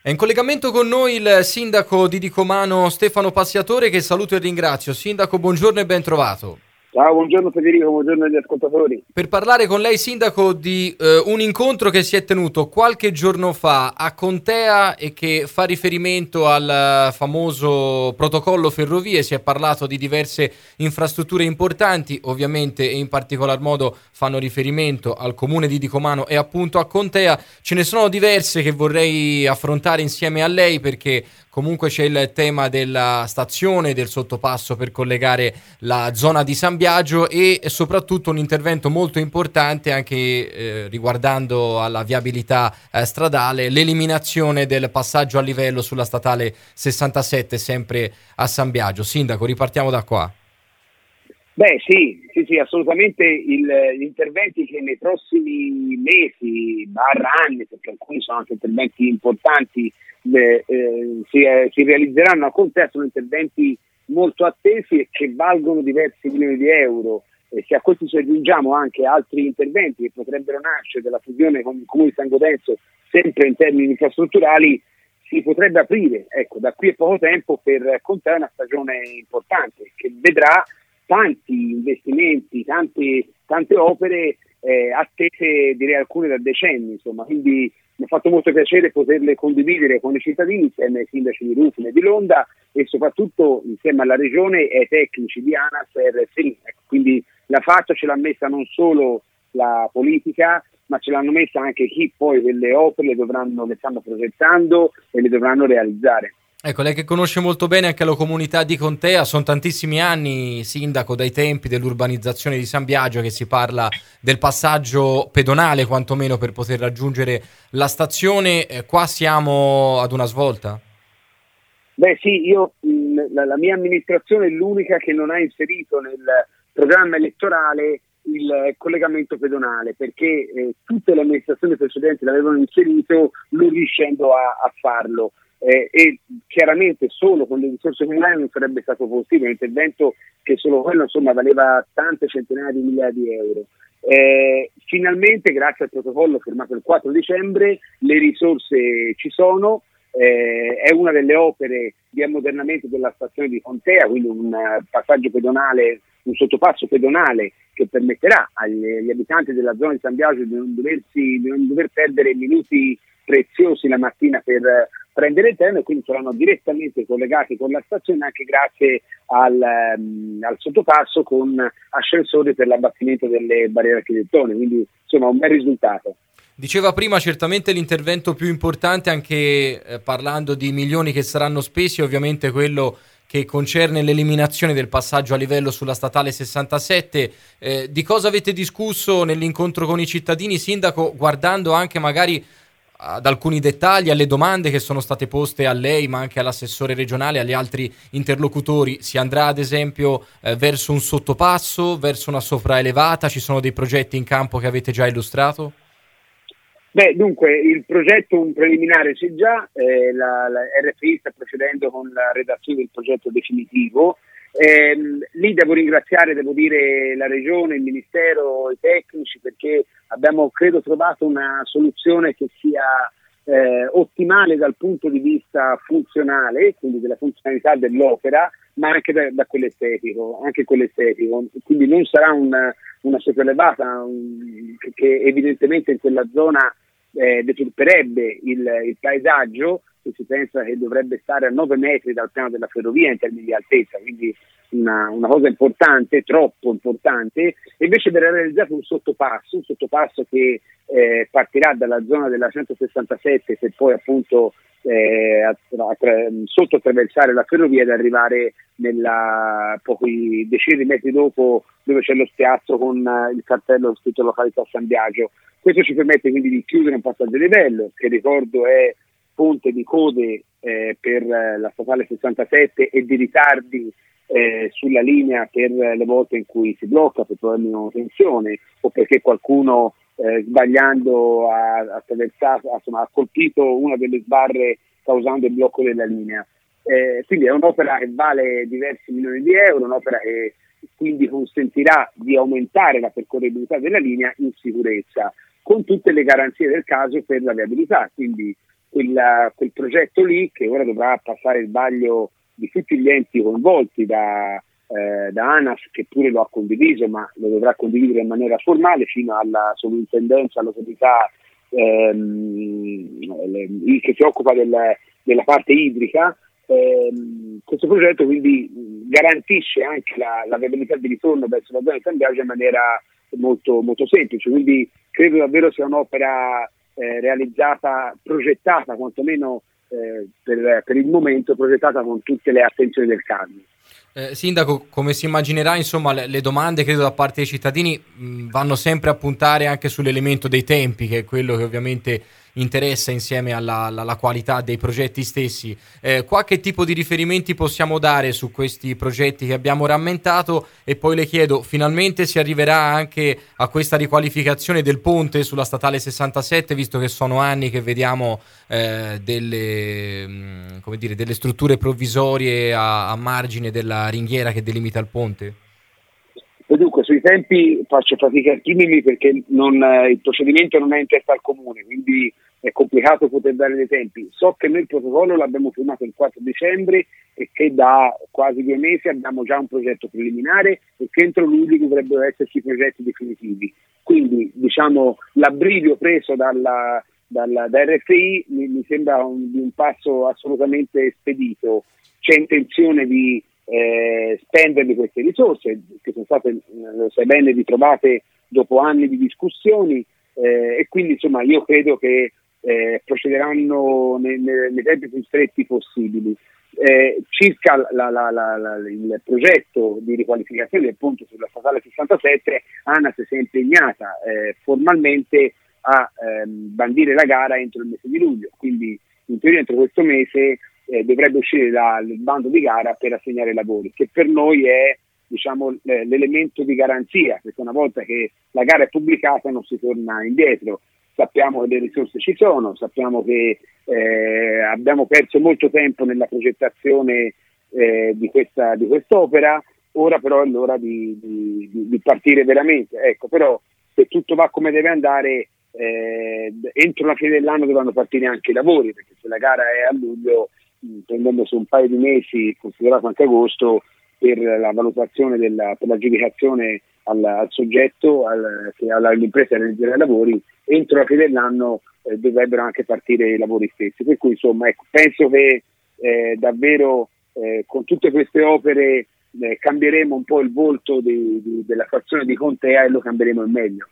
È in collegamento con noi il sindaco di Dicomano Stefano Passiatore, che saluto e ringrazio. Sindaco, buongiorno e ben trovato. Ciao, buongiorno Federico, buongiorno agli ascoltatori. Per parlare con lei, sindaco, di un incontro che si è tenuto qualche giorno fa a Contea e che fa riferimento al famoso protocollo ferrovie. Si è parlato di diverse infrastrutture importanti, ovviamente, e in particolar modo fanno riferimento al comune di Dicomano e appunto a Contea. Ce ne sono diverse che vorrei affrontare insieme a lei, perché comunque c'è il tema della stazione, del sottopasso per collegare la zona di San Biagio e soprattutto un intervento molto importante anche riguardando alla viabilità stradale, l'eliminazione del passaggio a livello sulla statale 67 sempre a San Biagio. Sindaco, ripartiamo da qua. Beh sì, assolutamente gli interventi che nei prossimi mesi, anni, perché alcuni sono anche interventi importanti, si realizzeranno a Contea, sono interventi molto attesi e che valgono diversi milioni di euro. E se a questi ci aggiungiamo anche altri interventi che potrebbero nascere dalla fusione con il Comune di San Godenzo, sempre in termini infrastrutturali, si potrebbe aprire, ecco, da qui a poco tempo per Contea una stagione importante che vedrà tanti investimenti, tante opere attese, direi alcune da decenni, insomma, quindi mi ha fatto molto piacere poterle condividere con i cittadini insieme ai sindaci di Rufine e di Londa e soprattutto insieme alla regione e ai tecnici di ANAS e RSI. Ecco, quindi la faccia ce l'ha messa non solo la politica, ma ce l'hanno messa anche chi poi quelle opere le stanno progettando e le dovranno realizzare. Ecco, lei che conosce molto bene anche la comunità di Contea, sono tantissimi anni sindaco, dai tempi dell'urbanizzazione di San Biagio, che si parla del passaggio pedonale quantomeno per poter raggiungere la stazione. Qua siamo ad una svolta? Beh sì, la mia amministrazione è l'unica che non ha inserito nel programma elettorale il collegamento pedonale, perché tutte le amministrazioni precedenti l'avevano inserito, non riuscendo a farlo. E chiaramente solo con le risorse comunali non sarebbe stato possibile, un intervento che solo quello insomma valeva tante centinaia di migliaia di euro. Finalmente, grazie al protocollo firmato il 4 dicembre, le risorse ci sono. È una delle opere di ammodernamento della stazione di Contea, quindi un passaggio pedonale, un sottopasso pedonale che permetterà agli abitanti della zona di San Biagio di non dover perdere minuti preziosi la mattina per prendere il treno, e quindi saranno direttamente collegati con la stazione anche grazie al sottopasso con ascensori per l'abbattimento delle barriere architettoniche, quindi insomma un bel risultato. Diceva prima certamente l'intervento più importante, anche parlando di milioni che saranno spesi, ovviamente quello che concerne l'eliminazione del passaggio a livello sulla statale 67. Di cosa avete discusso nell'incontro con i cittadini, sindaco, guardando anche magari ad alcuni dettagli, alle domande che sono state poste a lei, ma anche all'assessore regionale, agli altri interlocutori? Si andrà ad esempio verso un sottopasso, verso una sopraelevata? Ci sono dei progetti in campo che avete già illustrato? Beh, dunque, il progetto, un preliminare c'è già, la RFI sta procedendo con la redazione del progetto definitivo. Lì devo dire, la Regione, il Ministero, i tecnici, perché abbiamo, credo, trovato una soluzione che sia ottimale dal punto di vista funzionale, quindi della funzionalità dell'opera, ma anche da quell'estetico, quindi non sarà una sopraelevata che evidentemente in quella zona deturperebbe il paesaggio, che si pensa che dovrebbe stare a 9 metri dal piano della ferrovia in termini di altezza, quindi una cosa importante, troppo importante. E invece verrà realizzato un sottopasso che partirà dalla zona della 167 per poi appunto sotto attraversare la ferrovia ed arrivare pochi decine di metri dopo, dove c'è lo spiazzo con il cartello scritto località San Biagio. Questo ci permette quindi di chiudere un passaggio a livello, che ricordo è fonte di code per la statale 67 e di ritardi sulla linea per le volte in cui si blocca per problemi di manutenzione o perché qualcuno sbagliando ha colpito una delle sbarre causando il blocco della linea. Quindi è un'opera che vale diversi milioni di euro, un'opera che quindi consentirà di aumentare la percorribilità della linea in sicurezza, con tutte le garanzie del caso per la viabilità, quindi quel progetto lì, che ora dovrà passare il vaglio di tutti gli enti coinvolti, da ANAS, che pure lo ha condiviso, ma lo dovrà condividere in maniera formale, fino alla sovrintendenza, all'autorità che si occupa della parte idrica. Questo progetto quindi garantisce anche la viabilità di ritorno verso la zona di San Biagio in maniera molto, molto semplice, quindi credo davvero sia un'opera realizzata, progettata quantomeno per il momento, progettata con tutte le attenzioni del caso. Sindaco, come si immaginerà, insomma, le domande, credo, da parte dei cittadini vanno sempre a puntare anche sull'elemento dei tempi, che è quello che ovviamente interessa insieme alla qualità dei progetti stessi. Qualche tipo di riferimenti possiamo dare su questi progetti che abbiamo rammentato? E poi le chiedo, finalmente si arriverà anche a questa riqualificazione del ponte sulla statale 67, visto che sono anni che vediamo delle strutture provvisorie a margine della ringhiera che delimita il ponte? E dunque, sui tempi faccio fatica a esprimermi, perché il procedimento non è in testa al comune, quindi è complicato poter dare dei tempi. So che noi il protocollo l'abbiamo firmato il 4 dicembre e che da quasi 2 mesi abbiamo già un progetto preliminare, e che entro luglio dovrebbero esserci progetti definitivi. Quindi, diciamo, l'abbrivio preso da RFI mi sembra un passo assolutamente spedito. C'è intenzione di spenderle queste risorse, che sono state, lo sai bene, ritrovate dopo anni di discussioni, e quindi insomma io credo che procederanno nei tempi più stretti possibili. Circa il progetto di riqualificazione del ponte sulla statale 67, ANAS si è impegnata formalmente a bandire la gara entro il mese di luglio, quindi in teoria entro questo mese dovrebbe uscire dal bando di gara per assegnare i lavori, che per noi è, diciamo, l'elemento di garanzia, perché una volta che la gara è pubblicata non si torna indietro. Sappiamo che le risorse ci sono, sappiamo che abbiamo perso molto tempo nella progettazione di quest'opera. Ora però è l'ora di partire veramente. Ecco, però se tutto va come deve andare, entro la fine dell'anno dovranno partire anche i lavori, perché se la gara è a luglio, prendendosi un paio di mesi, considerato anche agosto, per la valutazione per l'aggiudicazione al soggetto, all'impresa che realizzerà i lavori, entro la fine dell'anno dovrebbero anche partire i lavori stessi. Per cui insomma, ecco, penso che davvero con tutte queste opere cambieremo un po' il volto della frazione di Contea, e lo cambieremo in meglio.